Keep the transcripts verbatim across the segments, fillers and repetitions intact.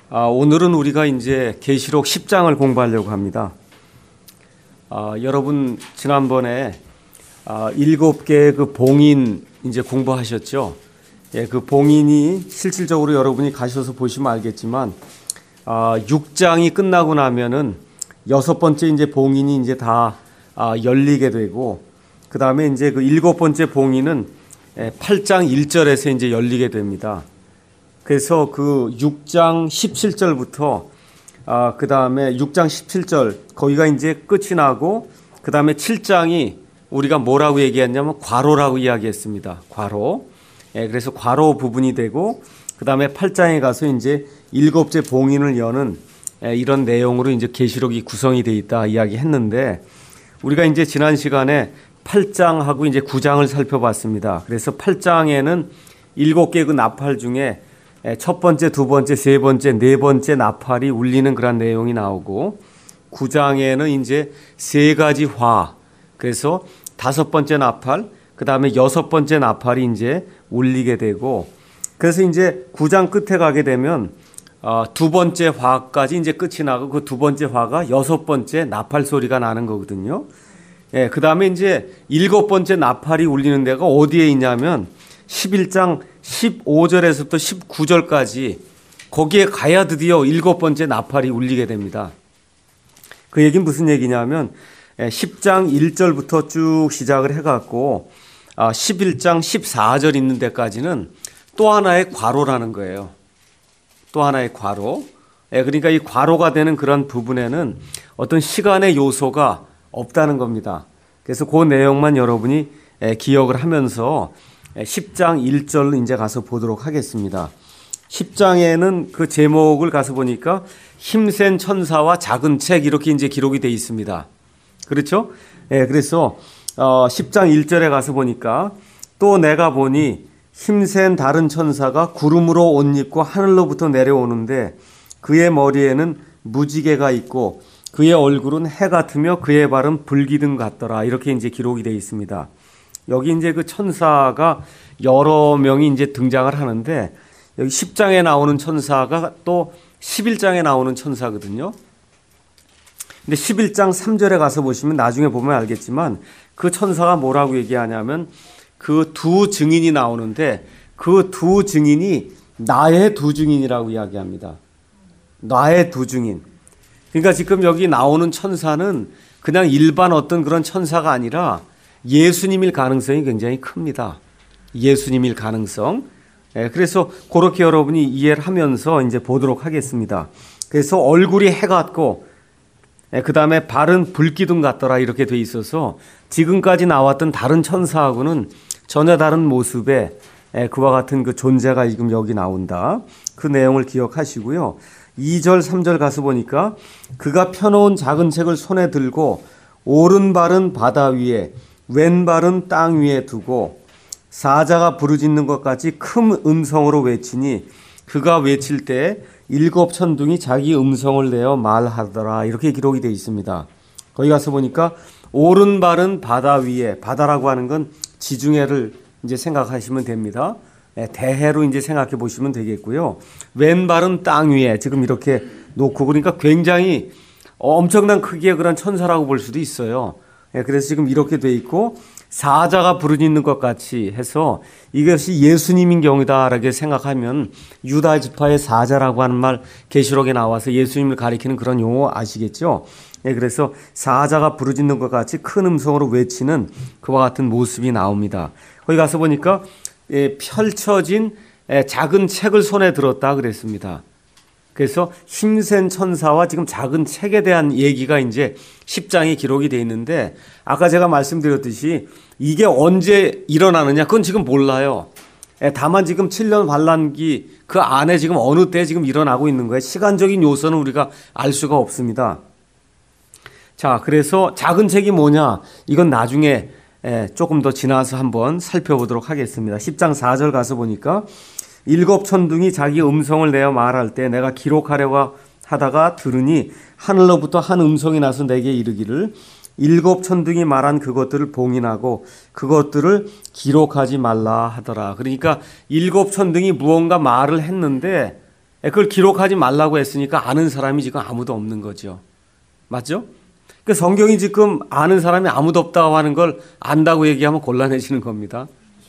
아, 오늘은 우리가 이제 계시록 십 장을 공부하려고 합니다. 아, 여러분 지난번에 아, 일곱 개의 그 봉인 이제 공부하셨죠? 예, 그 봉인이 실질적으로 여러분이 가셔서 보시면 알겠지만 아, 육 장이 끝나고 나면은 여섯 번째 이제 봉인이 이제 다 아, 열리게 되고 그 다음에 이제 그 일곱 번째 봉인은 예, 팔 장 일 절에서 이제 열리게 됩니다. 그래서 그 육 장 십칠 절부터 아, 그 다음에 육 장 십칠 절 거기가 이제 끝이 나고 그 다음에 칠 장이 우리가 뭐라고 얘기했냐면 괄호라고 이야기했습니다. 괄호. 예, 그래서 괄호 부분이 되고 그 다음에 팔 장에 가서 이제 일곱째 봉인을 여는 예, 이런 내용으로 이제 계시록이 구성이 되어 있다 이야기했는데 우리가 이제 지난 시간에 팔 장하고 이제 구 장을 살펴봤습니다. 그래서 팔 장에는 일곱 개 그 나팔 중에 첫 번째, 두 번째, 세 번째, 네 번째 나팔이 울리는 그런 내용이 나오고 구 장에는 이제 세 가지 화, 그래서 다섯 번째 나팔, 그 다음에 여섯 번째 나팔이 이제 울리게 되고 그래서 이제 구 장 끝에 가게 되면 어, 두 번째 화까지 이제 끝이 나고 그 두 번째 화가 여섯 번째 나팔 소리가 나는 거거든요. 예, 그 다음에 이제 일곱 번째 나팔이 울리는 데가 어디에 있냐면 십일 장 십오 절에서부터 십구 절까지 거기에 가야 드디어 일곱 번째 나팔이 울리게 됩니다. 그 얘기는 무슨 얘기냐면 십 장 일 절부터 쭉 시작을 해갖고 십일 장 십사 절 있는 데까지는 또 하나의 괄호라는 거예요. 또 하나의 괄호. 그러니까 이 괄호가 되는 그런 부분에는 어떤 시간의 요소가 없다는 겁니다. 그래서 그 내용만 여러분이 기억을 하면서 십 장 일 절로 이제 가서 보도록 하겠습니다. 십 장에는 그 제목을 가서 보니까 힘센 천사와 작은 책 이렇게 이제 기록이 되어 있습니다. 그렇죠? 예, 그래서 어, 십 장 일 절에 가서 보니까 또 내가 보니 힘센 다른 천사가 구름으로 옷 입고 하늘로부터 내려오는데 그의 머리에는 무지개가 있고 그의 얼굴은 해 같으며 그의 발은 불기둥 같더라. 이렇게 이제 기록이 되어 있습니다. 여기 이제 그 천사가 여러 명이 이제 등장을 하는데 여기 십 장에 나오는 천사가 또 십일 장에 나오는 천사거든요. 근데 십일 장 삼 절에 가서 보시면 나중에 보면 알겠지만 그 천사가 뭐라고 얘기하냐면 그 두 증인이 나오는데 그 두 증인이 나의 두 증인이라고 이야기합니다. 나의 두 증인. 그러니까 지금 여기 나오는 천사는 그냥 일반 어떤 그런 천사가 아니라 예수님일 가능성이 굉장히 큽니다. 예수님일 가능성. 예, 그래서 그렇게 여러분이 이해를 하면서 이제 보도록 하겠습니다. 그래서 얼굴이 해 같고, 예, 그 다음에 발은 불기둥 같더라 이렇게 돼 있어서 지금까지 나왔던 다른 천사하고는 전혀 다른 모습의 예, 그와 같은 그 존재가 지금 여기 나온다. 그 내용을 기억하시고요. 이 절, 삼 절 가서 보니까 그가 펴놓은 작은 책을 손에 들고 오른발은 바다 위에 왼발은 땅 위에 두고 사자가 부르짖는 것 같이 큰 음성으로 외치니 그가 외칠 때 일곱 천둥이 자기 음성을 내어 말하더라 이렇게 기록이 되어 있습니다. 거기 가서 보니까 오른발은 바다 위에, 바다라고 하는 건 지중해를 이제 생각하시면 됩니다. 대해로 이제 생각해 보시면 되겠고요. 왼발은 땅 위에 지금 이렇게 놓고 그러니까 굉장히 엄청난 크기의 그런 천사라고 볼 수도 있어요. 그래서 지금 이렇게 돼 있고 사자가 부르짖는 것 같이 해서 이것이 예수님인 경우다라고 생각하면 유다 지파의 사자라고 하는 말 계시록에 나와서 예수님을 가리키는 그런 용어 아시겠죠? 그래서 사자가 부르짖는 것 같이 큰 음성으로 외치는 그와 같은 모습이 나옵니다. 거기 가서 보니까 펼쳐진 작은 책을 손에 들었다 그랬습니다. 그래서 힘센 천사와 지금 작은 책에 대한 얘기가 이제 십 장에 기록이 되어 있는데 아까 제가 말씀드렸듯이 이게 언제 일어나느냐 그건 지금 몰라요. 다만 지금 칠 년 환란기 그 안에 지금 어느 때 지금 일어나고 있는 거예요. 시간적인 요소는 우리가 알 수가 없습니다. 자, 그래서 작은 책이 뭐냐 이건 나중에 조금 더 지나서 한번 살펴보도록 하겠습니다. 십 장 사 절 가서 보니까 일곱 천둥이 자기 음성을 내어 말할 때 내가 기록하려고 하다가 들으니 하늘로부터 한 음성이 나서 내게 이르기를 일곱 천둥이 말한 그것들을 봉인하고 그것들을 기록하지 말라 하더라. 그러니까 일곱 천둥이 무언가 말을 했는데 그걸 기록하지 말라고 했으니까 아는 사람이 지금 아무도 없는 거죠. 맞죠? 그 성경이 지금 아는 사람이 아무도 없다고 하는 걸 안다고 얘기하면 곤란해지는 겁니다.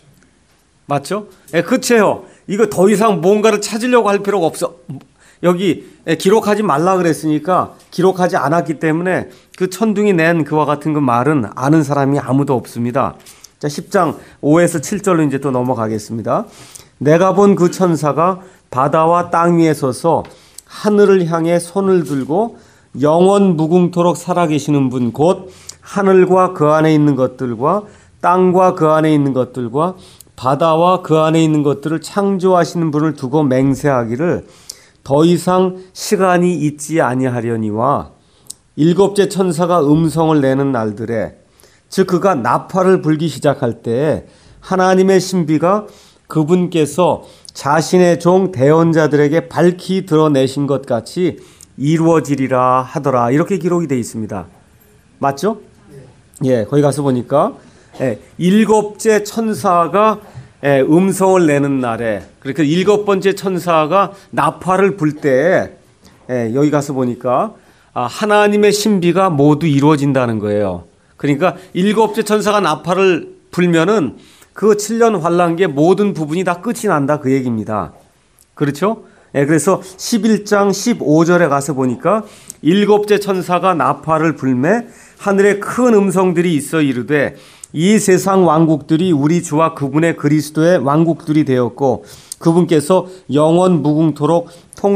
맞죠? 예, 그렇죠. 이거 더 이상 뭔가를 찾으려고 할 필요가 없어. 여기 기록하지 말라 그랬으니까 기록하지 않았기 때문에 그 천둥이 낸 그와 같은 그 말은 아는 사람이 아무도 없습니다. 자, 십 장 오에서 칠 절로 이제 또 넘어가겠습니다. 내가 본 그 천사가 바다와 땅 위에 서서 하늘을 향해 손을 들고 영원 무궁토록 살아계시는 분 곧 하늘과 그 안에 있는 것들과 땅과 그 안에 있는 것들과 바다와 그 안에 있는 것들을 창조하시는 분을 두고 맹세하기를 더 이상 시간이 있지 아니하려니와 일곱째 천사가 음성을 내는 날들에 즉 그가 나팔을 불기 시작할 때에 하나님의 신비가 그분께서 자신의 종 대언자들에게 밝히 드러내신 것 같이 이루어지리라 하더라. 이렇게 기록이 되어 있습니다. 맞죠? 예, 거기 가서 보니까 예, 일곱째 천사가 예, 음성을 내는 날에 그렇게 일곱 번째 천사가 나팔을 불 때에 예, 여기 가서 보니까 아, 하나님의 신비가 모두 이루어진다는 거예요. 그러니까 일곱째 천사가 나팔을 불면은 그 칠 년 환란기의 모든 부분이 다 끝이 난다 그 얘기입니다. 그렇죠? 예, 그래서 십일 장 십오 절에 가서 보니까 일곱째 천사가 나팔을 불매 하늘에 큰 음성들이 있어 이르되 이 세상 왕국들이 우리 주와 그분의 그리스도의 왕국들이 되었고 그분께서 영원 무궁토록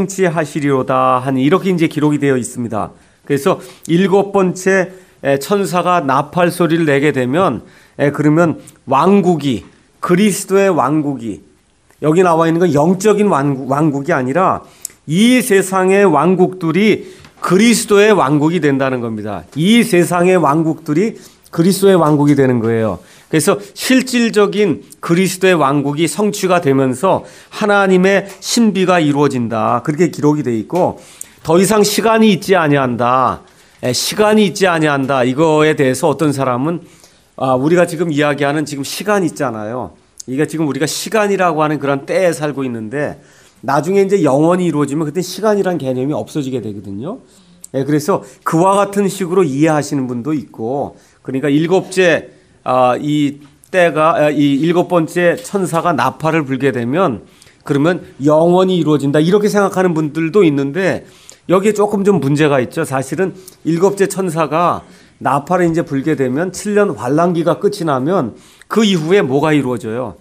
통치하시리로다 하니 이렇게 이제 기록이 되어 있습니다. 그래서 일곱 번째 천사가 나팔 소리를 내게 되면 그러면 왕국이 그리스도의 왕국이 여기 나와 있는 건 영적인 왕국, 왕국이 아니라 이 세상의 왕국들이 그리스도의 왕국이 된다는 겁니다. 이 세상의 왕국들이 그리스도의 왕국이 되는 거예요. 그래서 실질적인 그리스도의 왕국이 성취가 되면서 하나님의 신비가 이루어진다. 그렇게 기록이 되어 있고 더 이상 시간이 있지 아니한다. 시간이 있지 아니한다. 이거에 대해서 어떤 사람은 아, 우리가 지금 이야기하는 지금 시간 있잖아요. 이게 지금 우리가 시간이라고 하는 그런 때에 살고 있는데 나중에 이제 영원히 이루어지면 그때 시간이란 개념이 없어지게 되거든요. 예, 그래서 그와 같은 식으로 이해하시는 분도 있고 그러니까 일곱째 아, 이 때가 아, 이 일곱 번째 천사가 나팔을 불게 되면 그러면 영원히 이루어진다 이렇게 생각하는 분들도 있는데 여기에 조금 좀 문제가 있죠. 사실은 일곱째 천사가 나팔을 이제 불게 되면 칠 년 환란기가 끝이 나면 그 이후에 뭐가 이루어져요?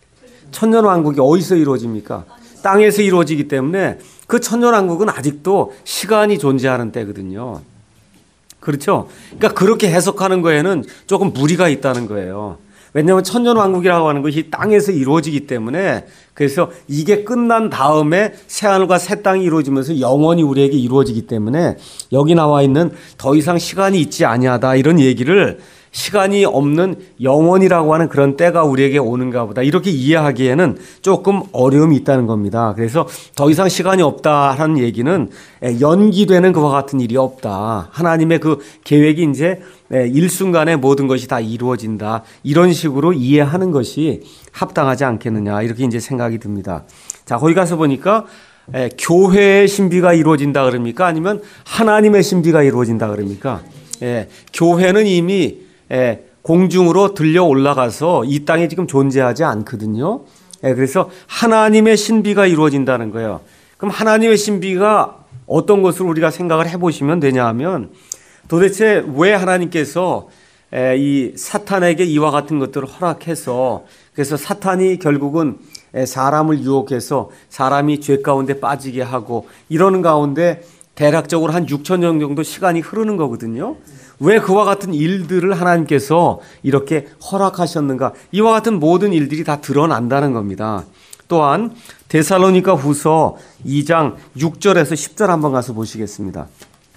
천년왕국이 어디서 이루어집니까? 땅에서 이루어지기 때문에 그 천년왕국은 아직도 시간이 존재하는 때거든요. 그렇죠? 그러니까 그렇게 해석하는 거에는 조금 무리가 있다는 거예요. 왜냐하면 천년왕국이라고 하는 것이 땅에서 이루어지기 때문에 그래서 이게 끝난 다음에 새하늘과 새 땅이 이루어지면서 영원히 우리에게 이루어지기 때문에 여기 나와 있는 더 이상 시간이 있지 아니하다 이런 얘기를 시간이 없는 영원이라고 하는 그런 때가 우리에게 오는가 보다 이렇게 이해하기에는 조금 어려움이 있다는 겁니다. 그래서 더 이상 시간이 없다라는 얘기는 연기되는 그와 같은 일이 없다. 하나님의 그 계획이 이제 일순간에 모든 것이 다 이루어진다. 이런 식으로 이해하는 것이 합당하지 않겠느냐 이렇게 이제 생각이 듭니다. 자, 거기 가서 보니까 에, 교회의 신비가 이루어진다 그럽니까? 아니면 하나님의 신비가 이루어진다 그럽니까? 예, 교회는 이미 예, 공중으로 들려 올라가서 이 땅에 지금 존재하지 않거든요. 예, 그래서 하나님의 신비가 이루어진다는 거예요. 그럼 하나님의 신비가 어떤 것을 우리가 생각을 해보시면 되냐 하면 도대체 왜 하나님께서 예, 이 사탄에게 이와 같은 것들을 허락해서 그래서 사탄이 결국은 사람을 유혹해서 사람이 죄 가운데 빠지게 하고 이러는 가운데 대략적으로 한 육천 년 정도 시간이 흐르는 거거든요. 왜 그와 같은 일들을 하나님께서 이렇게 허락하셨는가? 이와 같은 모든 일들이 다 드러난다는 겁니다. 또한 데살로니가 후서 이 장 육 절에서 십 절 한번 가서 보시겠습니다.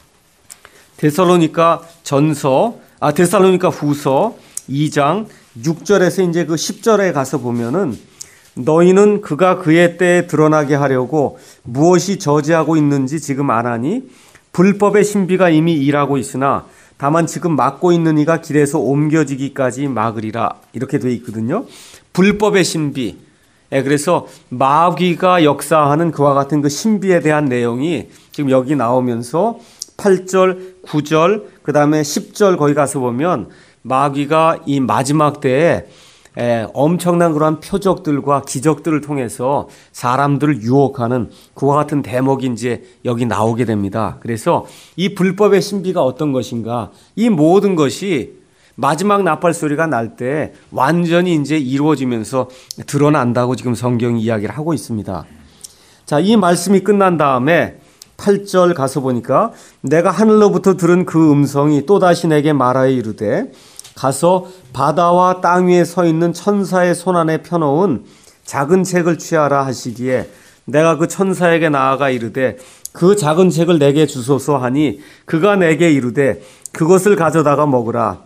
데살로니가 전서, 아, 데살로니가 후서 이 장 육 절에서 이제 그 십 절에 가서 보면은 너희는 그가 그의 때에 드러나게 하려고 무엇이 저지하고 있는지 지금 아나니 불법의 신비가 이미 일하고 있으나 다만 지금 막고 있는 이가 길에서 옮겨지기까지 막으리라 이렇게 되어 있거든요. 불법의 신비 예, 그래서 마귀가 역사하는 그와 같은 그 신비에 대한 내용이 지금 여기 나오면서 팔 절, 구 절, 그 다음에 십 절 거기 가서 보면 마귀가 이 마지막 때에 에, 엄청난 그러한 표적들과 기적들을 통해서 사람들을 유혹하는 그와 같은 대목이 이제 여기 나오게 됩니다. 그래서 이 불법의 신비가 어떤 것인가, 이 모든 것이 마지막 나팔 소리가 날 때 완전히 이제 이루어지면서 드러난다고 지금 성경이 이야기를 하고 있습니다. 자, 이 말씀이 끝난 다음에 팔 절 가서 보니까 내가 하늘로부터 들은 그 음성이 또다시 내게 말하여 이르되 가서 바다와 땅 위에 서 있는 천사의 손안에 펴놓은 작은 책을 취하라 하시기에 내가 그 천사에게 나아가 이르되 그 작은 책을 내게 주소서 하니 그가 내게 이르되 그것을 가져다가 먹으라.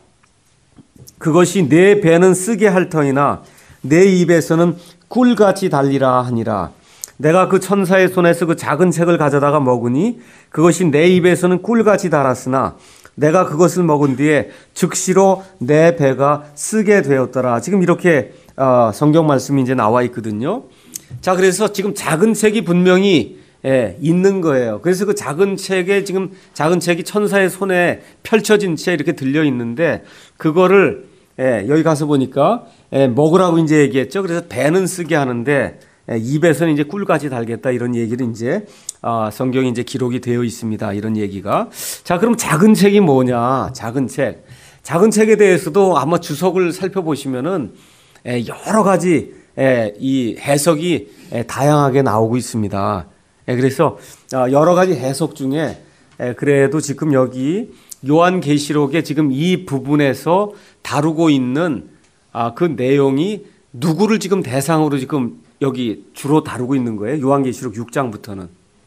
그것이 내 배는 쓰게 할 터이나 내 입에서는 꿀같이 달리라 하니라. 내가 그 천사의 손에서 그 작은 책을 가져다가 먹으니 그것이 내 입에서는 꿀같이 달았으나 내가 그것을 먹은 뒤에 즉시로 내 배가 쓰게 되었더라. 지금 이렇게 어, 성경 말씀이 이제 나와 있거든요. 자, 그래서 지금 작은 책이 분명히 예, 있는 거예요. 그래서 그 작은 책에 지금 작은 책이 천사의 손에 펼쳐진 채 이렇게 들려 있는데 그거를 예, 여기 가서 보니까 예, 먹으라고 이제 얘기했죠. 그래서 배는 쓰게 하는데 예, 입에서는 이제 꿀같이 달겠다 이런 얘기를 이제 아, 성경이 이제 기록이 되어 있습니다. 이런 얘기가. 자, 그럼 작은 책이 뭐냐? 작은 책. 작은 책에 대해서도 아마 주석을 살펴보시면은 예, 여러 가지 예, 이 해석이 예, 다양하게 나오고 있습니다. 예, 그래서 여러 가지 해석 중에 예, 그래도 지금 여기 요한계시록에 지금 이 부분에서 다루고 있는 아, 그 내용이 누구를 지금 대상으로 지금 여기 주로 다루고 있는 거예요? 요한계시록 육 장부터는.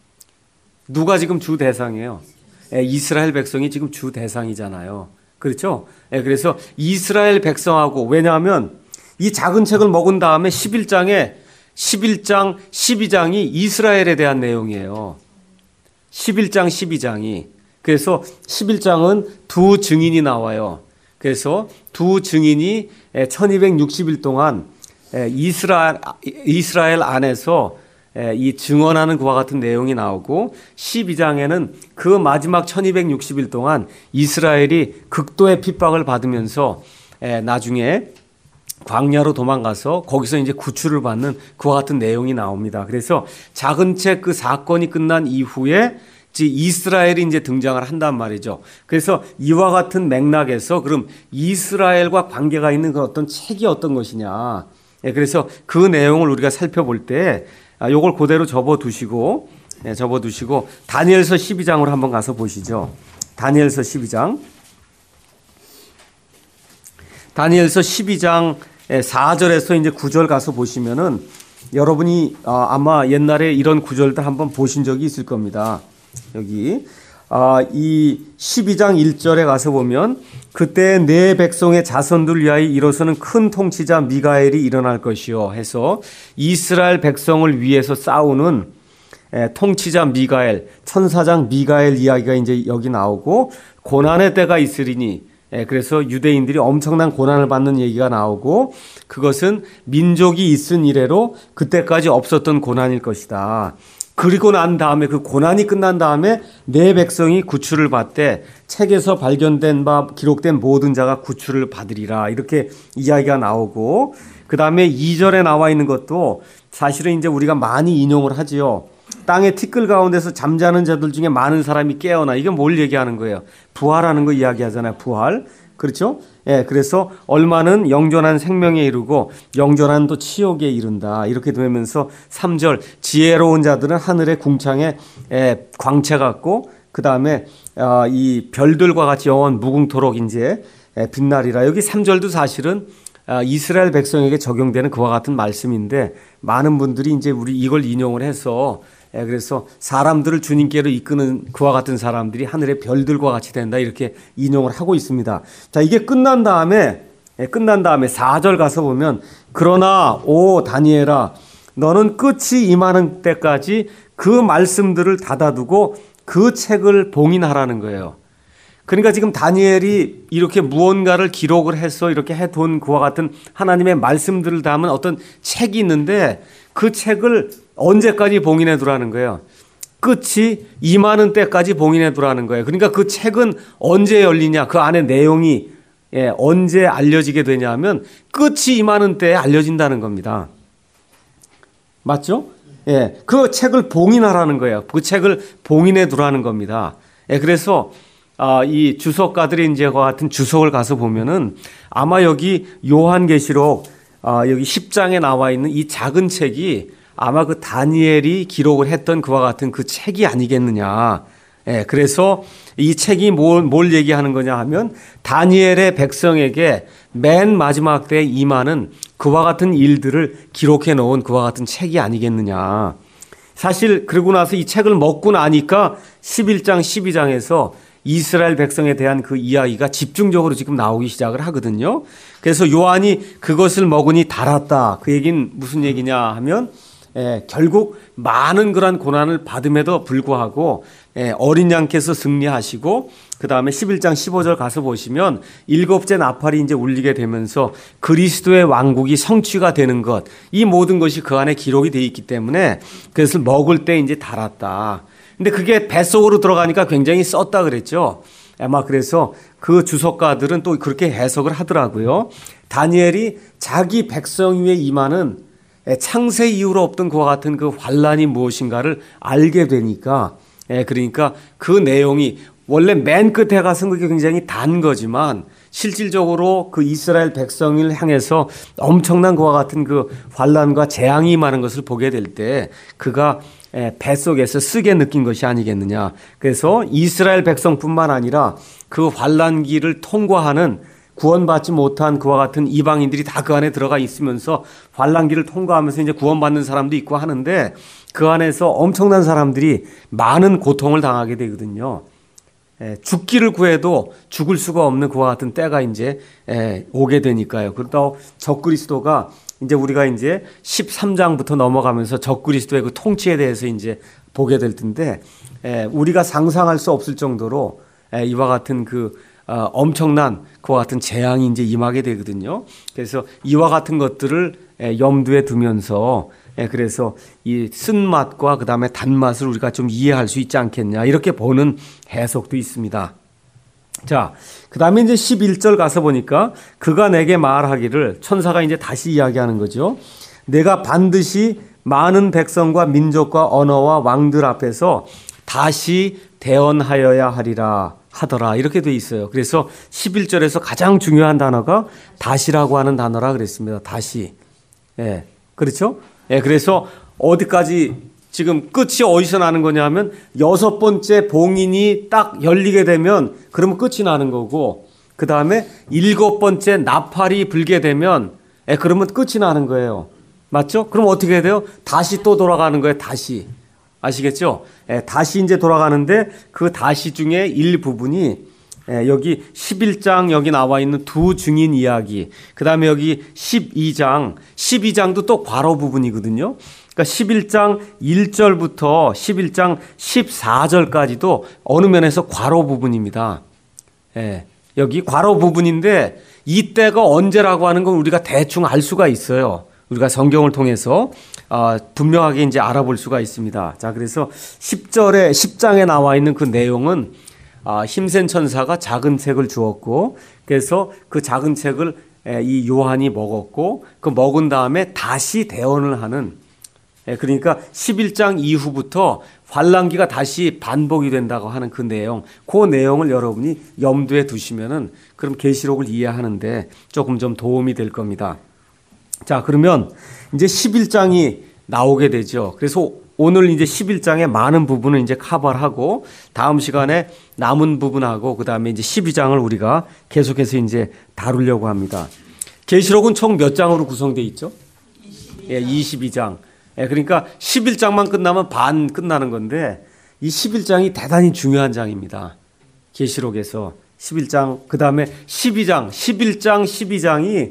누가 지금 주 대상이에요? 예, 이스라엘 백성이 지금 주 대상이잖아요. 그렇죠? 예, 그래서 이스라엘 백성하고, 왜냐하면 이 작은 책을 먹은 다음에 십일 장에 십일 장, 십이 장이 이스라엘에 대한 내용이에요. 십일 장, 십이 장이. 그래서 십일 장은 두 증인이 나와요. 그래서 두 증인이 천이백육십 일 동안 이스라엘, 이스라엘 안에서 이 증언하는 그와 같은 내용이 나오고, 십이 장에는 그 마지막 천이백육십 일 동안 이스라엘이 극도의 핍박을 받으면서 나중에 광야로 도망가서 거기서 이제 구출을 받는 그와 같은 내용이 나옵니다. 그래서 작은 책 그 사건이 끝난 이후에 이스라엘이 이제 등장을 한단 말이죠. 그래서 이와 같은 맥락에서 그럼 이스라엘과 관계가 있는 그 어떤 책이 어떤 것이냐. 그래서 그 내용을 우리가 살펴볼 때 요걸 그대로 접어두시고, 접어두시고 다니엘서 십이 장으로 한번 가서 보시죠. 다니엘서 십이 장. 다니엘서 십이 장 사 절에서 이제 구 절 가서 보시면은 여러분이 아마 옛날에 이런 구절들 한번 보신 적이 있을 겁니다. 여기 이 십이 장 일 절에 가서 보면 그때 내 백성의 자손들 위하여 일어서는 큰 통치자 미가엘이 일어날 것이요 해서 이스라엘 백성을 위해서 싸우는 통치자 미가엘, 천사장 미가엘 이야기가 이제 여기 나오고, 고난의 때가 있으리니, 그래서 유대인들이 엄청난 고난을 받는 얘기가 나오고, 그것은 민족이 있은 이래로 그때까지 없었던 고난일 것이다. 그리고 난 다음에, 그 고난이 끝난 다음에 내 백성이 구출을 받되 책에서 발견된 바 기록된 모든 자가 구출을 받으리라, 이렇게 이야기가 나오고, 그 다음에 이 절에 나와 있는 것도 사실은 이제 우리가 많이 인용을 하지요. 땅의 티끌 가운데서 잠자는 자들 중에 많은 사람이 깨어나. 이게 뭘 얘기하는 거예요? 부활하는 거 이야기하잖아요. 부활. 그렇죠? 예, 그래서 얼마는 영존한 생명에 이르고 영존한 또 치욕에 이른다. 이렇게 되면서 삼 절 지혜로운 자들은 하늘의 궁창에 예, 광채 같고, 그 다음에 어, 이 별들과 같이 영원 무궁토록 이제 예, 빛나리라. 여기 삼 절도 사실은 아, 이스라엘 백성에게 적용되는 그와 같은 말씀인데, 많은 분들이 이제 우리 이걸 인용을 해서 예, 그래서 사람들을 주님께로 이끄는 그와 같은 사람들이 하늘의 별들과 같이 된다, 이렇게 인용을 하고 있습니다. 자, 이게 끝난 다음에 예, 끝난 다음에 사 절 가서 보면 그러나 오 다니엘아 너는 끝이 임하는 때까지 그 말씀들을 닫아두고 그 책을 봉인하라는 거예요. 그러니까 지금 다니엘이 이렇게 무언가를 기록을 해서 이렇게 해둔 그와 같은 하나님의 말씀들을 담은 어떤 책이 있는데 그 책을 언제까지 봉인해 두라는 거예요. 끝이 임하는 때까지 봉인해 두라는 거예요. 그러니까 그 책은 언제 열리냐, 그 안에 내용이 예, 언제 알려지게 되냐 하면 끝이 임하는 때에 알려진다는 겁니다. 맞죠? 예, 그 책을 봉인하라는 거예요. 그 책을 봉인해 두라는 겁니다. 예, 그래서 아, 이 주석가들이 이제 그 같은 주석을 가서 보면은 아마 여기 요한계시록 아, 여기 십 장에 나와 있는 이 작은 책이 아마 그 다니엘이 기록을 했던 그와 같은 그 책이 아니겠느냐. 예, 그래서 이 책이 뭘, 뭘 얘기하는 거냐 하면 다니엘의 백성에게 맨 마지막 때에 임하는 그와 같은 일들을 기록해 놓은 그와 같은 책이 아니겠느냐. 사실 그러고 나서 이 책을 먹고 나니까 십일 장, 십이 장에서 이스라엘 백성에 대한 그 이야기가 집중적으로 지금 나오기 시작을 하거든요. 그래서 요한이 그것을 먹으니 달았다. 그 얘기는 무슨 얘기냐 하면 예, 결국 많은 그런 고난을 받음에도 불구하고 예, 어린 양께서 승리하시고 그 다음에 십일 장 십오 절 가서 보시면 일곱째 나팔이 이제 울리게 되면서 그리스도의 왕국이 성취가 되는 것, 이 모든 것이 그 안에 기록이 되어 있기 때문에 그것을 먹을 때 이제 달았다. 근데 그게 뱃속으로 들어가니까 굉장히 썼다 그랬죠. 아마 그래서 그 주석가들은 또 그렇게 해석을 하더라고요. 다니엘이 자기 백성 위에 임하는 창세 이후로 없던 그와 같은 그 환란이 무엇인가를 알게 되니까, 그러니까 그 내용이 원래 맨 끝에 가서 그게 굉장히 단 거지만 실질적으로 그 이스라엘 백성을 향해서 엄청난 그와 같은 그 환란과 재앙이 임하는 것을 보게 될 때 그가 뱃속에서 쓰게 느낀 것이 아니겠느냐. 그래서 이스라엘 백성뿐만 아니라 그 환란기를 통과하는 구원받지 못한 그와 같은 이방인들이 다 그 안에 들어가 있으면서 환란기를 통과하면서 이제 구원받는 사람도 있고 하는데 그 안에서 엄청난 사람들이 많은 고통을 당하게 되거든요. 에, 죽기를 구해도 죽을 수가 없는 그와 같은 때가 이제 에, 오게 되니까요. 그러다 적그리스도가 이제 우리가 이제 십삼 장부터 넘어가면서 적그리스도의 그 통치에 대해서 이제 보게 될 텐데 에, 우리가 상상할 수 없을 정도로 에, 이와 같은 그 어, 엄청난 그와 같은 재앙이 이제 임하게 되거든요. 그래서 이와 같은 것들을 에, 염두에 두면서 에, 그래서 이 쓴맛과 그 다음에 단맛을 우리가 좀 이해할 수 있지 않겠냐 이렇게 보는 해석도 있습니다. 자, 그 다음에 이제 십일 절 가서 보니까 그가 내게 말하기를 천사가 이제 다시 이야기하는 거죠. 내가 반드시 많은 백성과 민족과 언어와 왕들 앞에서 다시 대언하여야 하리라 하더라 이렇게 돼 있어요. 그래서 십일 절에서 가장 중요한 단어가 다시라고 하는 단어라 그랬습니다. 다시. 예. 그렇죠? 예. 그래서 어디까지 지금 끝이 어디서 나는 거냐 하면 여섯 번째 봉인이 딱 열리게 되면 그러면 끝이 나는 거고 그 다음에 일곱 번째 나팔이 불게 되면 예. 그러면 끝이 나는 거예요. 맞죠? 그럼 어떻게 해야 돼요? 다시 또 돌아가는 거예요. 다시. 아시겠죠? 예, 다시 이제 돌아가는데 그 다시 중에 일부분이 예, 여기 십일 장 여기 나와 있는 두 증인 이야기 그 다음에 여기 십이 장 십이 장도 또 괄호 부분이거든요. 그러니까 십일 장 일 절부터 십일 장 십사 절까지도 어느 면에서 괄호 부분입니다. 예, 여기 괄호 부분인데 이때가 언제라고 하는 건 우리가 대충 알 수가 있어요. 우리가 성경을 통해서 어, 분명하게 이제 알아볼 수가 있습니다. 자, 그래서 십 절에 십 장에 나와 있는 그 내용은 어, 힘센 천사가 작은 책을 주었고 그래서 그 작은 책을 에, 이 요한이 먹었고 그 먹은 다음에 다시 대언을 하는 에, 그러니까 십일 장 이후부터 환란기가 다시 반복이 된다고 하는 그 내용, 그 내용을 여러분이 염두에 두시면은 그럼 계시록을 이해하는데 조금 좀 도움이 될 겁니다. 자, 그러면 이제 십일 장이 나오게 되죠. 그래서 오늘 이제 십일 장의 많은 부분을 이제 커버를 하고 다음 시간에 남은 부분하고 그다음에 이제 십이 장을 우리가 계속해서 이제 다루려고 합니다. 계시록은 총 몇 장으로 구성되어 있죠? 예, 이십이 장. 예, 그러니까 십일 장만 끝나면 반 끝나는 건데 이 십일 장이 대단히 중요한 장입니다. 계시록에서 십일 장, 그다음에 십이 장, 십일 장, 십이 장이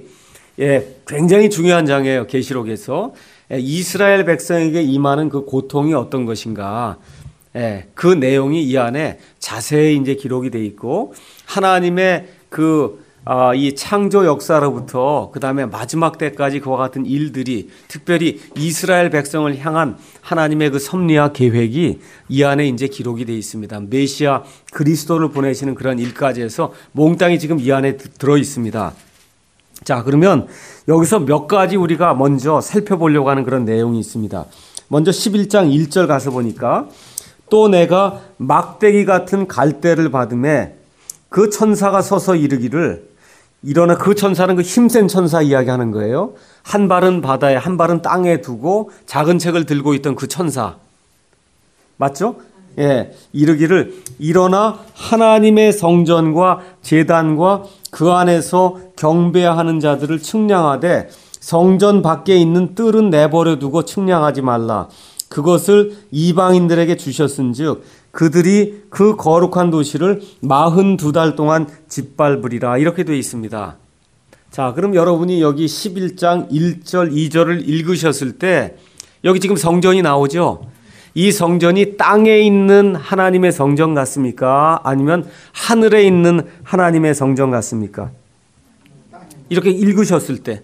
예, 굉장히 중요한 장이에요. 계시록에서 예, 이스라엘 백성에게 임하는 그 고통이 어떤 것인가, 예, 그 내용이 이 안에 자세히 이제 기록이 돼 있고 하나님의 그 아, 이 창조 역사로부터 그 다음에 마지막 때까지 그와 같은 일들이 특별히 이스라엘 백성을 향한 하나님의 그 섭리와 계획이 이 안에 이제 기록이 되어 있습니다. 메시아 그리스도를 보내시는 그런 일까지 해서 몽땅이 지금 이 안에 들어 있습니다. 자, 그러면 여기서 몇 가지 우리가 먼저 살펴보려고 하는 그런 내용이 있습니다. 먼저 십일 장 일 절 가서 보니까 또 내가 막대기 같은 갈대를 받음에 그 천사가 서서 이르기를 일어나 그 천사는 그 힘센 천사 이야기하는 거예요. 한 발은 바다에 한 발은 땅에 두고 작은 책을 들고 있던 그 천사. 맞죠? 예, 이르기를 일어나 하나님의 성전과 제단과 그 안에서 경배하는 자들을 측량하되 성전 밖에 있는 뜰은 내버려 두고 측량하지 말라. 그것을 이방인들에게 주셨은즉 그들이 그 거룩한 도시를 마흔두 달 동안 짓밟으리라. 이렇게 되어 있습니다. 자, 그럼 여러분이 여기 십일 장 일 절 이 절을 읽으셨을 때 여기 지금 성전이 나오죠. 이 성전이 땅에 있는 하나님의 성전 같습니까? 아니면 하늘에 있는 하나님의 성전 같습니까? 이렇게 읽으셨을 때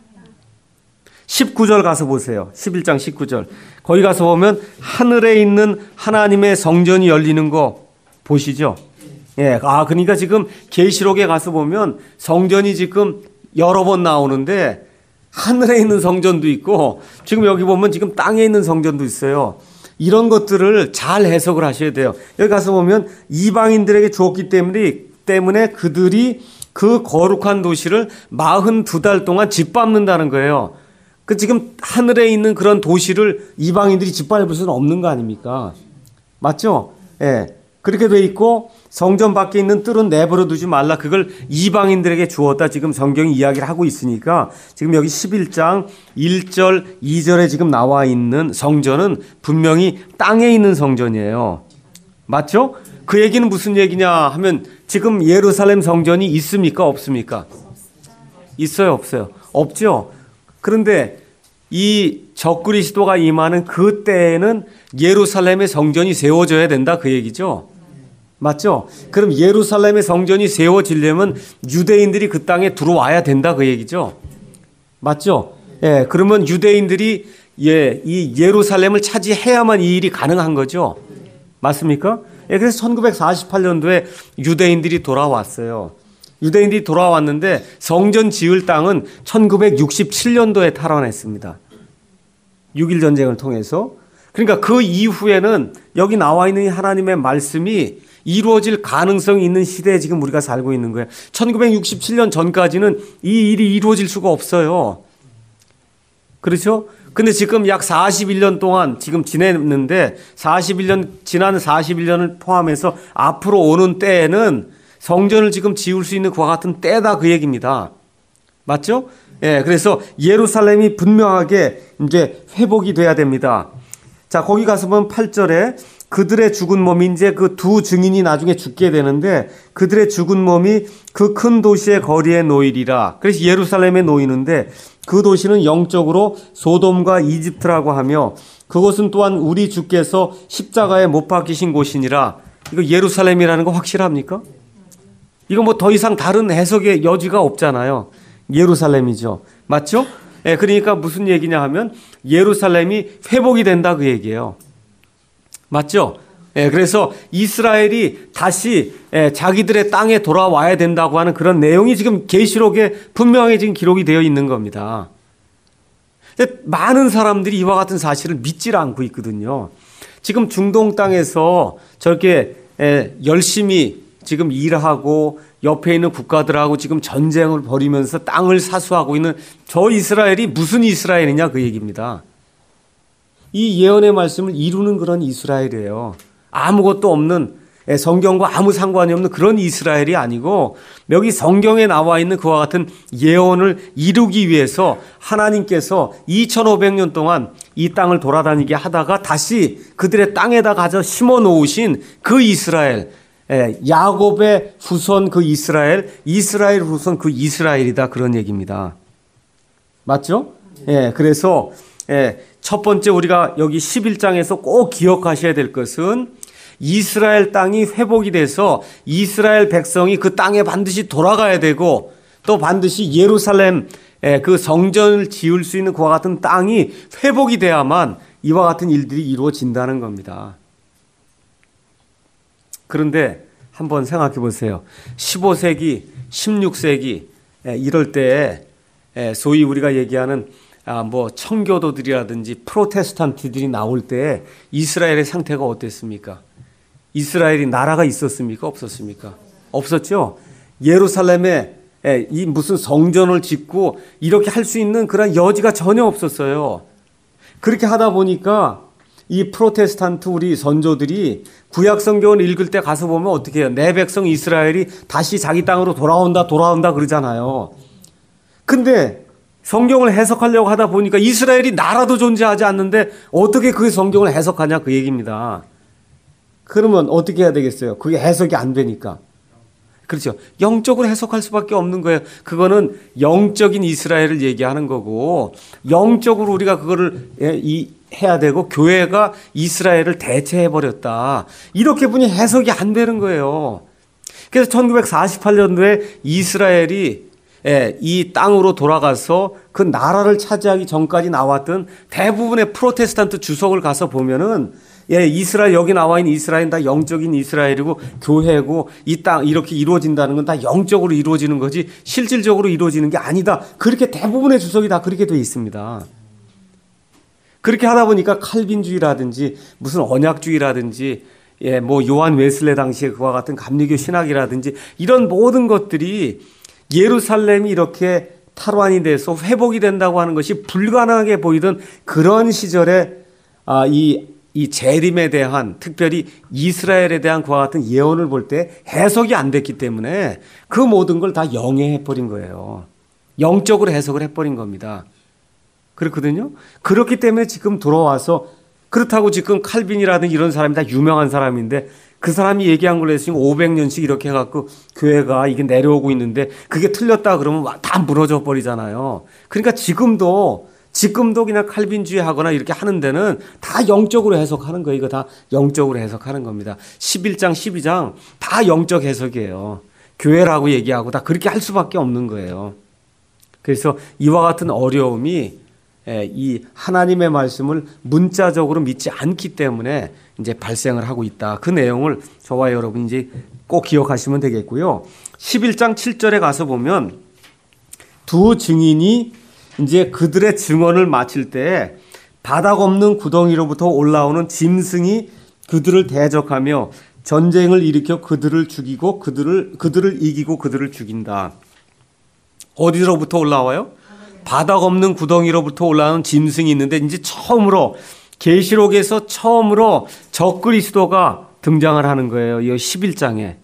십구 절 가서 보세요. 십일 장 십구 절. 거기 가서 보면 하늘에 있는 하나님의 성전이 열리는 거 보시죠? 예. 아, 그러니까 지금 계시록에 가서 보면 성전이 지금 여러 번 나오는데 하늘에 있는 성전도 있고 지금 여기 보면 지금 땅에 있는 성전도 있어요. 이런 것들을 잘 해석을 하셔야 돼요. 여기 가서 보면 이방인들에게 주었기 때문에, 때문에 그들이 그 거룩한 도시를 마흔두 달 동안 짓밟는다는 거예요. 그 지금 하늘에 있는 그런 도시를 이방인들이 짓밟을 수는 없는 거 아닙니까? 맞죠? 예. 그렇게 돼 있고 성전 밖에 있는 뜰은 내버려 두지 말라. 그걸 이방인들에게 주었다. 지금 성경이 이야기를 하고 있으니까 지금 여기 십일 장 일 절 이 절에 지금 나와 있는 성전은 분명히 땅에 있는 성전이에요. 맞죠? 그 얘기는 무슨 얘기냐 하면 지금 예루살렘 성전이 있습니까? 없습니까? 있어요? 없어요? 없죠? 그런데 이 적그리스도가 임하는 그 때에는 예루살렘의 성전이 세워져야 된다 그 얘기죠. 맞죠? 그럼 예루살렘의 성전이 세워지려면 유대인들이 그 땅에 들어와야 된다 그 얘기죠. 맞죠? 예, 그러면 유대인들이 예, 이 예루살렘을 차지해야만 이 일이 가능한 거죠. 맞습니까? 예, 그래서 천구백사십팔 년도에 유대인들이 돌아왔어요. 유대인들이 돌아왔는데 성전 지을 땅은 천구백육십칠 년도에 탈환했습니다. 육일 전쟁을 통해서. 그러니까 그 이후에는 여기 나와 있는 하나님의 말씀이 이루어질 가능성이 있는 시대에 지금 우리가 살고 있는 거예요. 천구백육십칠 년 전까지는 이 일이 이루어질 수가 없어요. 그렇죠? 근데 지금 약 사십일 년 동안 지금 지냈는데 사십일 년, 지난 사십일 년을 포함해서 앞으로 오는 때에는 성전을 지금 지을 수 있는 그와 같은 때다 그 얘기입니다. 맞죠? 예, 그래서 예루살렘이 분명하게 이제 회복이 돼야 됩니다. 자, 거기 가서 보면 팔 절에 그들의 죽은 몸이 이제 그 두 증인이 나중에 죽게 되는데 그들의 죽은 몸이 그 큰 도시의 거리에 놓이리라. 그래서 예루살렘에 놓이는데 그 도시는 영적으로 소돔과 이집트라고 하며 그곳은 또한 우리 주께서 십자가에 못 박히신 곳이니라. 이거 예루살렘이라는 거 확실합니까? 이거 뭐 더 이상 다른 해석의 여지가 없잖아요. 예루살렘이죠. 맞죠? 예, 그러니까 무슨 얘기냐 하면 예루살렘이 회복이 된다 그 얘기예요. 맞죠? 예, 그래서 이스라엘이 다시 예, 자기들의 땅에 돌아와야 된다고 하는 그런 내용이 지금 계시록에 분명히 지금 기록이 되어 있는 겁니다. 근데 많은 사람들이 이와 같은 사실을 믿질 않고 있거든요. 지금 중동 땅에서 저렇게 예, 열심히 지금 일하고 옆에 있는 국가들하고 지금 전쟁을 벌이면서 땅을 사수하고 있는 저 이스라엘이 무슨 이스라엘이냐 그 얘기입니다. 이 예언의 말씀을 이루는 그런 이스라엘이에요. 아무것도 없는 성경과 아무 상관이 없는 그런 이스라엘이 아니고 여기 성경에 나와 있는 그와 같은 예언을 이루기 위해서 하나님께서 이천오백 년 동안 이 땅을 돌아다니게 하다가 다시 그들의 땅에다 가져 심어 놓으신 그 이스라엘, 야곱의 후손 그 이스라엘, 이스라엘 후손 그 이스라엘이다 그런 얘기입니다. 맞죠? 예, 그래서 예, 첫 번째 우리가 여기 십일 장에서 꼭 기억하셔야 될 것은 이스라엘 땅이 회복이 돼서 이스라엘 백성이 그 땅에 반드시 돌아가야 되고 또 반드시 예루살렘 그 성전을 지을 수 있는 그와 같은 땅이 회복이 돼야만 이와 같은 일들이 이루어진다는 겁니다. 그런데 한번 생각해 보세요. 십오 세기, 십육 세기 이럴 때에 소위 우리가 얘기하는 뭐 청교도들이라든지 프로테스탄트들이 나올 때 이스라엘의 상태가 어땠습니까? 이스라엘이 나라가 있었습니까? 없었습니까? 없었죠. 예루살렘에 이 무슨 성전을 짓고 이렇게 할 수 있는 그런 여지가 전혀 없었어요. 그렇게 하다 보니까 이 프로테스탄트 우리 선조들이 구약 성경을 읽을 때 가서 보면 어떻게 해요? 내 백성 이스라엘이 다시 자기 땅으로 돌아온다 돌아온다 그러잖아요. 근데 성경을 해석하려고 하다 보니까 이스라엘이 나라도 존재하지 않는데 어떻게 그 성경을 해석하냐 그 얘기입니다. 그러면 어떻게 해야 되겠어요? 그게 해석이 안 되니까. 그렇죠. 영적으로 해석할 수밖에 없는 거예요. 그거는 영적인 이스라엘을 얘기하는 거고 영적으로 우리가 그거를 이 해야 되고 교회가 이스라엘을 대체해버렸다. 이렇게 보니 해석이 안 되는 거예요. 그래서 천구백사십팔 년도에 이스라엘이 이 땅으로 돌아가서 그 나라를 차지하기 전까지 나왔던 대부분의 프로테스탄트 주석을 가서 보면은 예, 이스라엘 여기 나와 있는 이스라엘은 다 영적인 이스라엘이고 교회고 이 땅 이렇게 이루어진다는 건 다 영적으로 이루어지는 거지 실질적으로 이루어지는 게 아니다. 그렇게 대부분의 주석이 다 그렇게 되어 있습니다. 그렇게 하다 보니까 칼빈주의라든지 무슨 언약주의라든지 예, 뭐 요한 웨슬레 당시에 그와 같은 감리교 신학이라든지 이런 모든 것들이 예루살렘이 이렇게 탈환이 돼서 회복이 된다고 하는 것이 불가능하게 보이던 그런 시절에 아, 이 이 재림에 대한 특별히 이스라엘에 대한 그와 같은 예언을 볼 때 해석이 안 됐기 때문에 그 모든 걸 다 영해해버린 거예요. 영적으로 해석을 해버린 겁니다. 그렇거든요. 그렇기 때문에 지금 돌아와서 그렇다고 지금 칼빈이라든지 이런 사람이 다 유명한 사람인데 그 사람이 얘기한 걸로 해서 오백 년씩 이렇게 해갖고 교회가 이게 내려오고 있는데 그게 틀렸다 그러면 다 무너져 버리잖아요. 그러니까 지금도 지금도 그냥 칼빈주의 하거나 이렇게 하는 데는 다 영적으로 해석하는 거예요. 이거 다 영적으로 해석하는 겁니다. 십일 장, 십이 장 다 영적 해석이에요. 교회라고 얘기하고 다 그렇게 할 수밖에 없는 거예요. 그래서 이와 같은 어려움이 이 하나님의 말씀을 문자적으로 믿지 않기 때문에 이제 발생을 하고 있다. 그 내용을 저와 여러분 이제 꼭 기억하시면 되겠고요. 십일 장 칠 절에 가서 보면 두 증인이 이제 그들의 증언을 마칠 때 바닥 없는 구덩이로부터 올라오는 짐승이 그들을 대적하며 전쟁을 일으켜 그들을 죽이고 그들을 그들을 이기고 그들을 죽인다. 어디로부터 올라와요? 바닥 없는 구덩이로부터 올라오는 짐승이 있는데 이제 처음으로 계시록에서 처음으로 적그리스도가 등장을 하는 거예요. 이 십일 장에.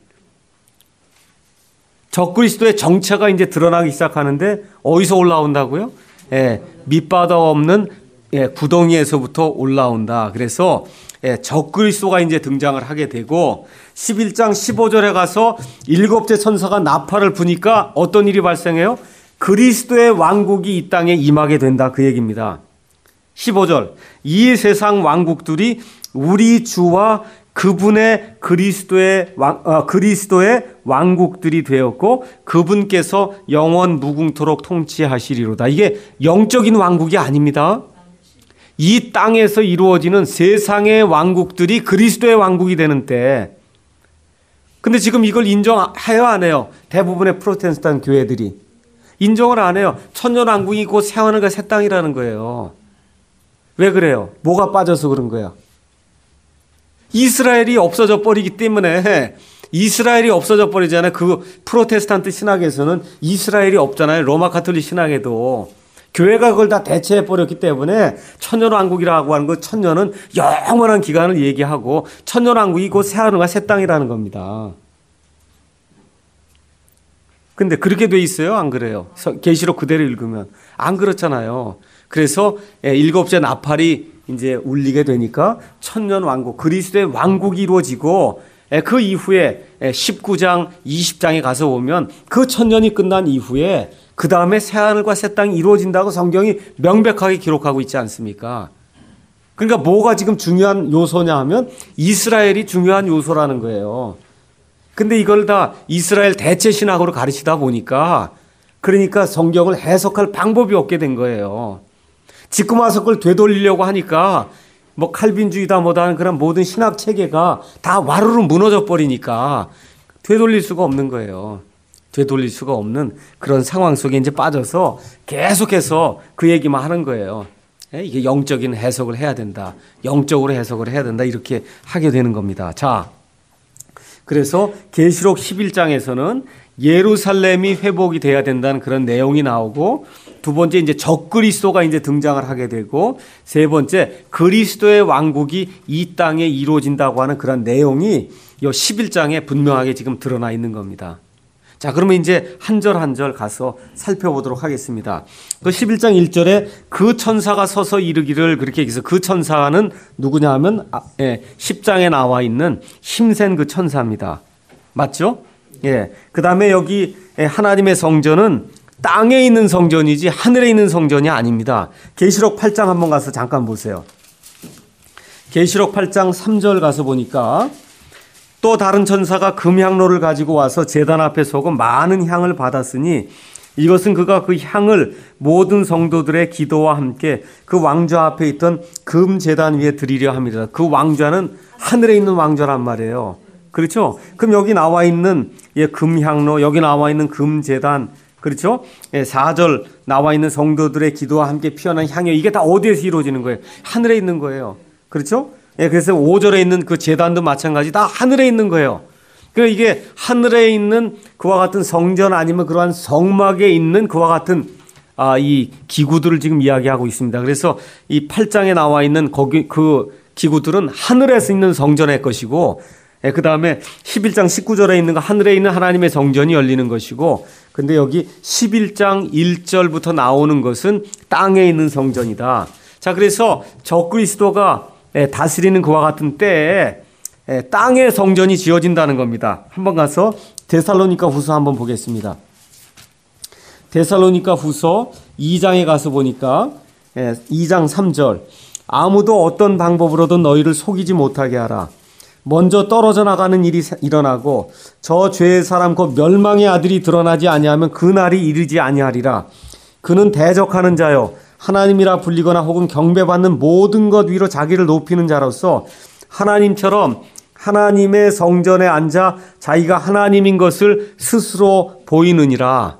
적그리스도의 정체가 이제 드러나기 시작하는데 어디서 올라온다고요? 예, 밑바닥 없는 예, 구덩이에서부터 올라온다. 그래서 예, 적그리스도가 이제 등장을 하게 되고 십일 장 십오 절에 가서 일곱째 천사가 나팔을 부니까 어떤 일이 발생해요? 그리스도의 왕국이 이 땅에 임하게 된다. 그 얘기입니다. 십오 절 이 세상 왕국들이 우리 주와 그분의 그리스도의 왕, 어, 그리스도의 왕국들이 되었고 그분께서 영원 무궁토록 통치하시리로다. 이게 영적인 왕국이 아닙니다. 이 땅에서 이루어지는 세상의 왕국들이 그리스도의 왕국이 되는 때. 근데 지금 이걸 인정해요, 안 해요? 대부분의 프로테스탄트 교회들이 인정을 안 해요. 천년왕국이 곧 새하늘과 새 땅이라는 거예요. 왜 그래요? 뭐가 빠져서 그런 거야? 이스라엘이 없어져 버리기 때문에. 이스라엘이 없어져 버리잖아요. 그 프로테스탄트 신학에서는 이스라엘이 없잖아요. 로마 가톨릭 신학에도. 교회가 그걸 다 대체해 버렸기 때문에 천년왕국이라고 하는 거, 천년은 영원한 기간을 얘기하고 천년왕국이 곧 새하늘과 새 땅이라는 겁니다. 근데 그렇게 돼 있어요? 안 그래요? 계시록 그대로 읽으면 안 그렇잖아요. 그래서 일곱째 나팔이 이제 울리게 되니까 천년 왕국, 그리스도의 왕국이 이루어지고 그 이후에 십구 장, 이십 장에 가서 보면 그 천년이 끝난 이후에 그 다음에 새하늘과 새 땅이 이루어진다고 성경이 명백하게 기록하고 있지 않습니까? 그러니까 뭐가 지금 중요한 요소냐 하면 이스라엘이 중요한 요소라는 거예요. 근데 이걸 다 이스라엘 대체 신학으로 가르치다 보니까 그러니까 성경을 해석할 방법이 없게 된 거예요. 지금 와서 그걸 되돌리려고 하니까 뭐 칼빈주의다 뭐다 하는 그런 모든 신학 체계가 다 와르르 무너져 버리니까 되돌릴 수가 없는 거예요. 되돌릴 수가 없는 그런 상황 속에 이제 빠져서 계속해서 그 얘기만 하는 거예요. 이게 영적인 해석을 해야 된다. 영적으로 해석을 해야 된다. 이렇게 하게 되는 겁니다. 자, 그래서 계시록 십일 장에서는 예루살렘이 회복이 돼야 된다는 그런 내용이 나오고, 두 번째 이제 적그리스도가 이제 등장을 하게 되고, 세 번째 그리스도의 왕국이 이 땅에 이루어진다고 하는 그런 내용이 이 십일 장에 분명하게 지금 드러나 있는 겁니다. 자, 그러면 이제 한 절 한 절 가서 살펴보도록 하겠습니다. 그 십일 장 일 절에 그 천사가 서서 이르기를, 그렇게 얘기해서 그 천사는 누구냐 하면 아, 예, 십 장에 나와 있는 힘센 그 천사입니다. 맞죠? 예. 그 다음에 여기 하나님의 성전은 땅에 있는 성전이지 하늘에 있는 성전이 아닙니다. 계시록 팔 장 한번 가서 잠깐 보세요. 계시록 팔 장 삼 절 가서 보니까 또 다른 천사가 금향로를 가지고 와서 제단 앞에 서고 많은 향을 받았으니 이것은 그가 그 향을 모든 성도들의 기도와 함께 그 왕좌 앞에 있던 금 제단 위에 드리려 합니다. 그 왕좌는 하늘에 있는 왕좌란 말이에요. 그렇죠? 그럼 여기 나와 있는 예, 금향로, 여기 나와 있는 금제단, 그렇죠? 예, 사 절 나와 있는 성도들의 기도와 함께 피어난 향유, 이게 다 어디에서 이루어지는 거예요? 하늘에 있는 거예요. 그렇죠? 예, 그래서 오 절에 있는 그 제단도 마찬가지 다 하늘에 있는 거예요. 그러니까 이게 하늘에 있는 그와 같은 성전 아니면 그러한 성막에 있는 그와 같은 아, 이 기구들을 지금 이야기하고 있습니다. 그래서 이 팔 장에 나와 있는 거기 그 기구들은 하늘에서 있는 성전의 것이고, 예, 그 다음에 십일 장 십구 절에 있는 거 하늘에 있는 하나님의 성전이 열리는 것이고, 근데 여기 십일 장 일 절부터 나오는 것은 땅에 있는 성전이다. 자, 그래서 적그리스도가 예, 다스리는 그와 같은 때에 예, 땅의 성전이 지어진다는 겁니다. 한번 가서 데살로니가 후서 한번 보겠습니다. 데살로니가 후서 이 장에 가서 보니까 예, 이 장 삼 절 아무도 어떤 방법으로든 너희를 속이지 못하게 하라. 먼저 떨어져 나가는 일이 일어나고 저 죄의 사람 곧 멸망의 아들이 드러나지 아니하면 그 날이 이르지 아니하리라. 그는 대적하는 자요 하나님이라 불리거나 혹은 경배받는 모든 것 위로 자기를 높이는 자로서 하나님처럼 하나님의 성전에 앉아 자기가 하나님인 것을 스스로 보이느니라.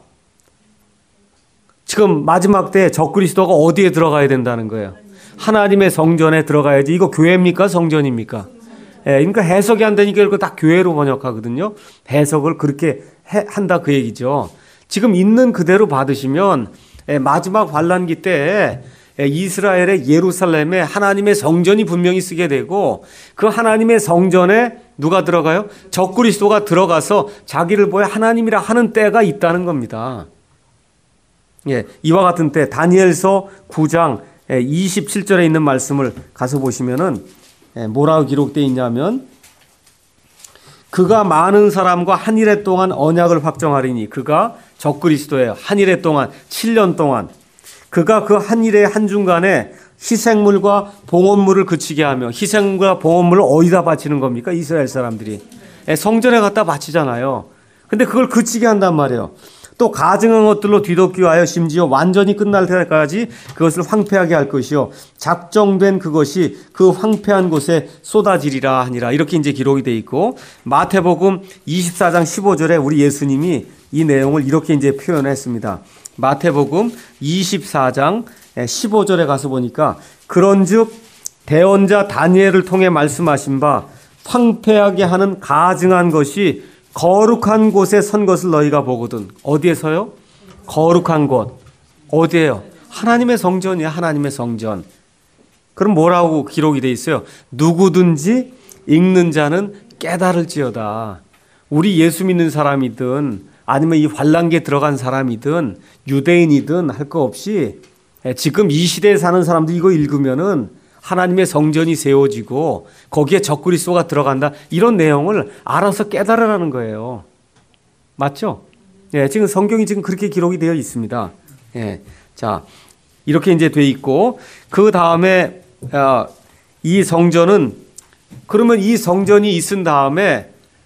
지금 마지막 때 적그리스도가 어디에 들어가야 된다는 거예요? 하나님의 성전에 들어가야지. 이거 교회입니까? 성전입니까? 예, 그러니까 해석이 안 되니까 이거 다 교회로 번역하거든요. 해석을 그렇게 해, 한다 그 얘기죠. 지금 있는 그대로 받으시면 예, 마지막 환란기 때에 예, 이스라엘의 예루살렘에 하나님의 성전이 분명히 쓰게 되고, 그 하나님의 성전에 누가 들어가요? 적그리스도가 들어가서 자기를 보여 하나님이라 하는 때가 있다는 겁니다. 예, 이와 같은 때 다니엘서 구 장 예, 이십칠 절에 있는 말씀을 가서 보시면은 예, 뭐라고 기록되어 있냐면, 그가 많은 사람과 한 일해 동안 언약을 확정하리니, 그가 적그리스도예요. 한 일해 동안, 칠 년 동안 그가 그 한 일의 한중간에 희생물과 봉헌물을 그치게 하며, 희생물과 봉헌물을 어디다 바치는 겁니까? 이스라엘 사람들이 예, 성전에 갖다 바치잖아요. 근데 그걸 그치게 한단 말이에요. 또 가증한 것들로 뒤덮기 위하여 심지어 완전히 끝날 때까지 그것을 황폐하게 할 것이요 작정된 그것이 그 황폐한 곳에 쏟아지리라 하니라. 이렇게 이제 기록이 돼 있고, 마태복음 이십사 장 십오 절에 우리 예수님이 이 내용을 이렇게 이제 표현했습니다. 마태복음 이십사 장 십오 절에 가서 보니까 그런즉 대언자 다니엘을 통해 말씀하신 바 황폐하게 하는 가증한 것이 거룩한 곳에 선 것을 너희가 보거든. 어디에서요? 거룩한 곳. 어디예요? 하나님의 성전이야. 하나님의 성전. 그럼 뭐라고 기록이 돼 있어요? 누구든지 읽는 자는 깨달을지어다. 우리 예수 믿는 사람이든 아니면 이 환란기에 들어간 사람이든 유대인이든 할 거 없이 지금 이 시대에 사는 사람들 이거 읽으면은 하나님의 성전이 세워지고 거기에 적그리스도가 들어간다, 이런 내용을 알아서 깨달으라는 거예요. 맞죠? 예, 지금 성경이 지금 그렇게 기록이 되어 있습니다. 예, 자, 이렇게 이제 돼 있고, 그 다음에 어, 이 성전은 그러면 이 성전이 있은 다음에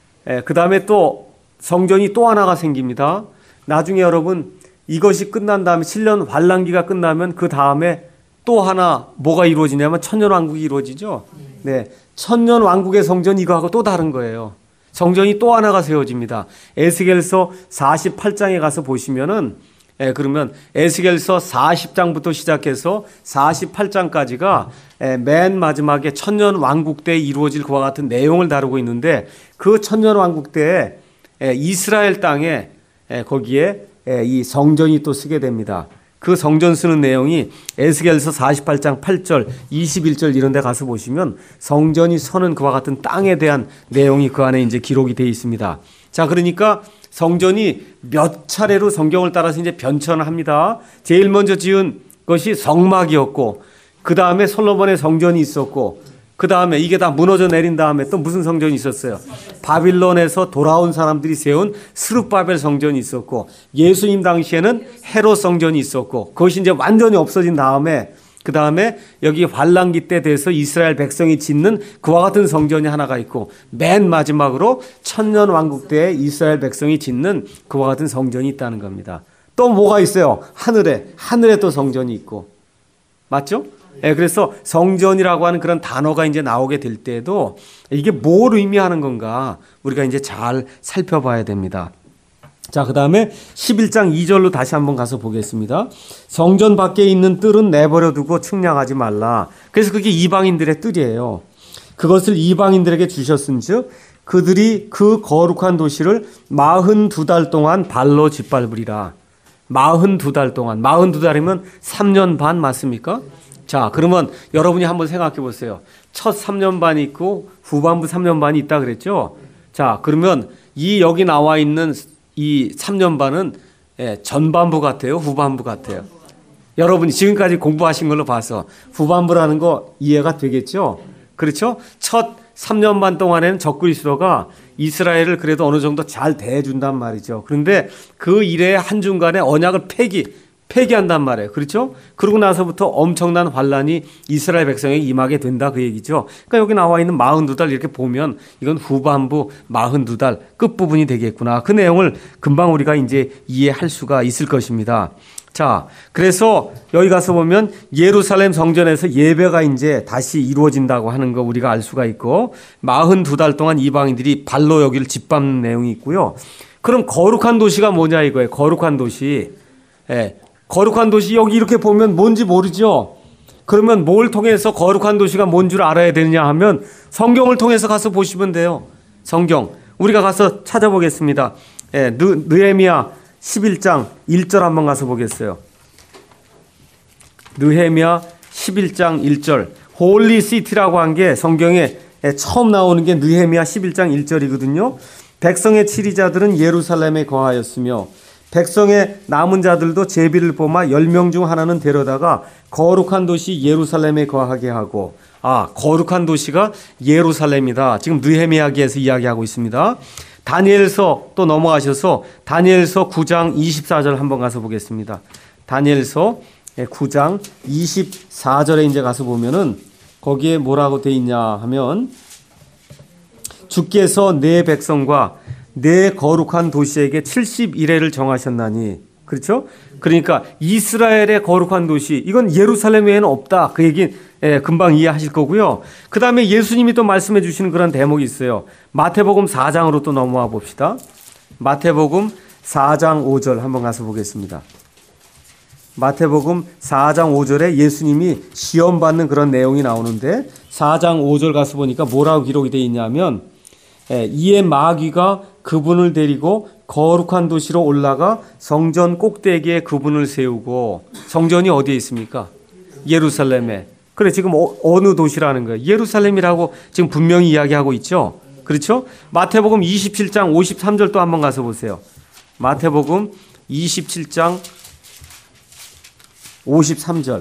그 다음에 또 성전이 또 하나가 생깁니다. 나중에 여러분 이것이 끝난 다음에 칠 년 환란기가 끝나면 그 다음에 또 하나 뭐가 이루어지냐면 천년왕국이 이루어지죠. 네, 천년왕국의 성전 이거하고 또 다른 거예요. 성전이 또 하나가 세워집니다. 에스겔서 사십팔 장에 가서 보시면은 예, 그러면 에스겔서 사십 장부터 시작해서 사십팔 장까지가 예, 맨 마지막에 천년왕국 때 이루어질 그와 같은 내용을 다루고 있는데 그 천년왕국 때 예, 이스라엘 땅에 예, 거기에 예, 이 성전이 또 쓰게 됩니다. 그 성전 쓰는 내용이 에스겔서 사십팔 장 팔 절, 이십일 절 이런 데 가서 보시면 성전이 서는 그와 같은 땅에 대한 내용이 그 안에 이제 기록이 되어 있습니다. 자, 그러니까 성전이 몇 차례로 성경을 따라서 이제 변천을 합니다. 제일 먼저 지은 것이 성막이었고, 그 다음에 솔로몬의 성전이 있었고, 그 다음에 이게 다 무너져 내린 다음에 또 무슨 성전이 있었어요? 바빌론에서 돌아온 사람들이 세운 스룹바벨 성전이 있었고, 예수님 당시에는 헤롯 성전이 있었고, 그것이 이제 완전히 없어진 다음에 그 다음에 여기 환란기 때 돼서 이스라엘 백성이 짓는 그와 같은 성전이 하나가 있고, 맨 마지막으로 천년 왕국 때 이스라엘 백성이 짓는 그와 같은 성전이 있다는 겁니다. 또 뭐가 있어요? 하늘에 하늘에 또 성전이 있고, 맞죠? 예, 그래서 성전이라고 하는 그런 단어가 이제 나오게 될 때도 이게 뭘 의미하는 건가 우리가 이제 잘 살펴봐야 됩니다. 자, 그 다음에 십일 장 이 절로 다시 한번 가서 보겠습니다. 성전 밖에 있는 뜰은 내버려 두고 측량하지 말라. 그래서 그게 이방인들의 뜰이에요. 그것을 이방인들에게 주셨은즉 그들이 그 거룩한 도시를 마흔두 달 동안 발로 짓밟으리라. 마흔두 달 동안, 마흔두 달이면 삼 년 반 맞습니까? 자, 그러면 여러분이 한번 생각해 보세요. 첫 삼 년 반이 있고 후반부 삼 년 반이 있다 그랬죠? 자, 그러면 이 여기 나와 있는 이 삼 년 반은 예, 전반부 같아요? 후반부 같아요? 여러분이 지금까지 공부하신 걸로 봐서 후반부라는 거 이해가 되겠죠? 그렇죠? 첫 삼 년 반 동안에는 적그리스도가 이스라엘을 그래도 어느 정도 잘 대해준단 말이죠. 그런데 그 일의 한중간에 언약을 폐기, 폐기한단 말이에요. 그렇죠? 그러고 나서부터 엄청난 환란이 이스라엘 백성에게 임하게 된다 그 얘기죠. 그러니까 여기 나와 있는 마흔두 달 이렇게 보면 이건 후반부 마흔두 달 끝부분이 되겠구나. 그 내용을 금방 우리가 이제 이해할 수가 있을 것입니다. 자, 그래서 여기 가서 보면 예루살렘 성전에서 예배가 이제 다시 이루어진다고 하는 거 우리가 알 수가 있고, 마흔두 달 동안 이방인들이 발로 여기를 짓밟는 내용이 있고요. 그럼 거룩한 도시가 뭐냐 이거예요. 거룩한 도시. 예. 거룩한 도시 여기 이렇게 보면 뭔지 모르죠. 그러면 뭘 통해서 거룩한 도시가 뭔 줄 알아야 되느냐 하면 성경을 통해서 가서 보시면 돼요. 성경 우리가 가서 찾아보겠습니다. 예, 느, 느헤미야 십일 장 일 절 한번 가서 보겠어요. 느헤미야 십일 장 일 절. 홀리 시티라고 한 게 성경에 처음 나오는 게 느헤미야 십일 장 일 절이거든요. 백성의 치리자들은 예루살렘에 거하였으며 백성의 남은 자들도 제비를 뽑아 열 명 중 하나는 데려다가 거룩한 도시 예루살렘에 거하게 하고, 아, 거룩한 도시가 예루살렘이다. 지금 느헤미야기에서 이야기하고 있습니다. 다니엘서 또 넘어가셔서 다니엘서 구 장 이십사 절 한번 가서 보겠습니다. 다니엘서 구 장 이십사 절에 이제 가서 보면은 거기에 뭐라고 돼 있냐 하면, 주께서 내 백성과 내 거룩한 도시에게 칠십 일회를 정하셨나니. 그렇죠? 그러니까 이스라엘의 거룩한 도시, 이건 예루살렘 외에는 없다. 그 얘기 예, 금방 이해하실 거고요. 그 다음에 예수님이 또 말씀해 주시는 그런 대목이 있어요. 마태복음 사 장으로 또 넘어와 봅시다. 마태복음 사 장 오 절 한번 가서 보겠습니다. 마태복음 사 장 오 절에 예수님이 시험 받는 그런 내용이 나오는데, 사 장 오 절 가서 보니까 뭐라고 기록이 되어 있냐면, 예, 이에 마귀가 그분을 데리고 거룩한 도시로 올라가 성전 꼭대기에 그분을 세우고, 성전이 어디에 있습니까? 예루살렘에. 그래, 지금 어, 어느 도시라는 거예요? 예루살렘이라고 지금 분명히 이야기하고 있죠. 그렇죠? 마태복음 이십칠 장 오십삼 절 또 한번 가서 보세요. 마태복음 이십칠 장 오십삼 절.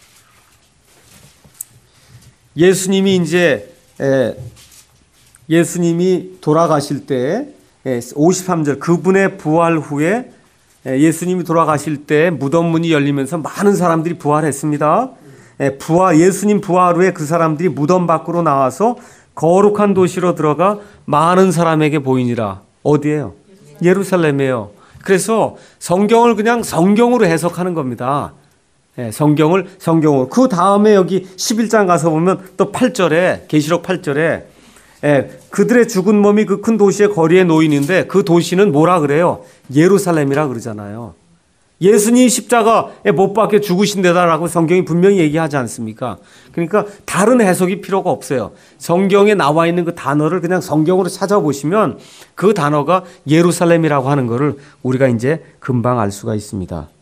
예수님이 이제 에, 예수님이 돌아가실 때 오십삼 절, 그분의 부활 후에 예수님이 돌아가실 때 무덤 문이 열리면서 많은 사람들이 부활했습니다. 부활, 예수님 부활 후에 그 사람들이 무덤 밖으로 나와서 거룩한 도시로 들어가 많은 사람에게 보이니라. 어디예요? 예루살렘이에요. 그래서 성경을 그냥 성경으로 해석하는 겁니다. 예, 성경을 성경으로. 그 다음에 여기 십일 장 가서 보면 또 팔 절에, 계시록 팔 절에 예, 그들의 죽은 몸이 그 큰 도시의 거리에 놓이는데 그 도시는 뭐라 그래요? 예루살렘이라 그러잖아요. 예수님이 십자가에 못 박혀 죽으신 데다라고 성경이 분명히 얘기하지 않습니까? 그러니까 다른 해석이 필요가 없어요. 성경에 나와 있는 그 단어를 그냥 성경으로 찾아보시면 그 단어가 예루살렘이라고 하는 것을 우리가 이제 금방 알 수가 있습니다.